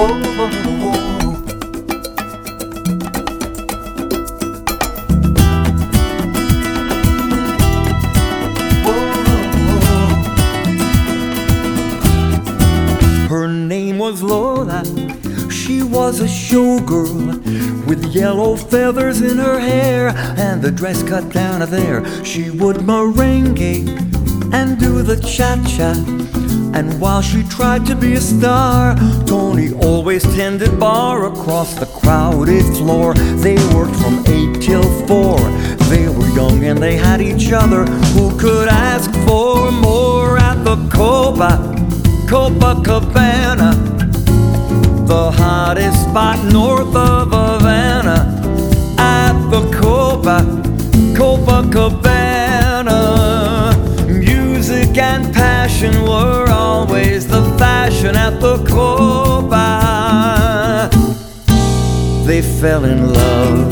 Her name was Lola. She was a showgirl with yellow feathers in her hair and the dress cut down to there. She would merengue and do the cha-cha. And while she tried to be a star, Tony always tended bar across the crowded floor. They worked from 8 till 4. They were young and they had each other. Who could ask for more at the Copacabana, the hottest spot north of Havana? At the Copacabana, music and passion were always the fashion at the Copa. They fell in love.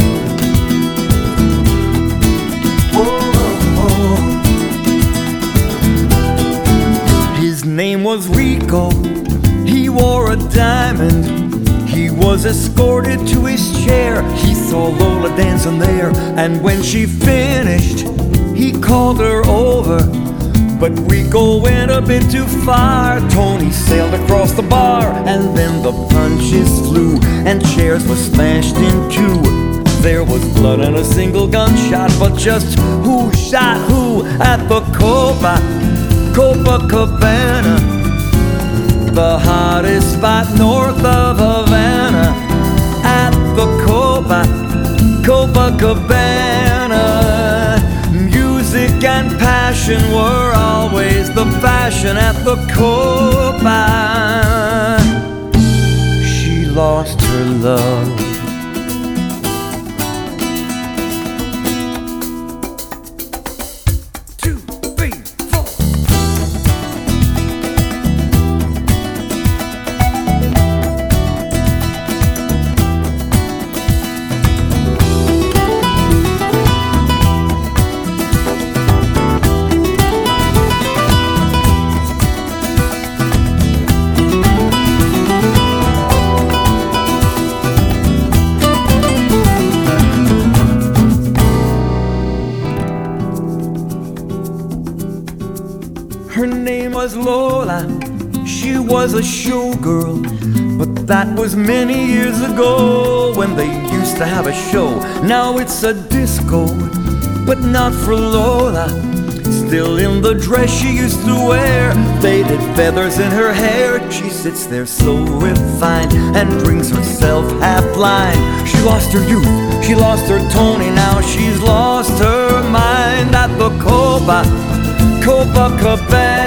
His name was Rico. He wore a diamond. He was escorted to his chair. He saw Lola dancing there, and when she finished, he called her over. But Rico went a bit too far. Tony sailed across the bar, and then the punches flew, and chairs were smashed in two. There was blood and a single gunshot, but just who shot who at the Copacabana, the hottest spot north of Havana? At the Copacabana, music and passion were always the fashion at the Copa. She lost her love. Her name was Lola. She was a showgirl, but that was many years ago when they used to have a show. Now it's a disco, but not for Lola. Still in the dress she used to wear, faded feathers in her hair. She sits there so refined and drinks herself half blind. She lost her youth, she lost her Tony, now she's lost her mind. At the Copacabana,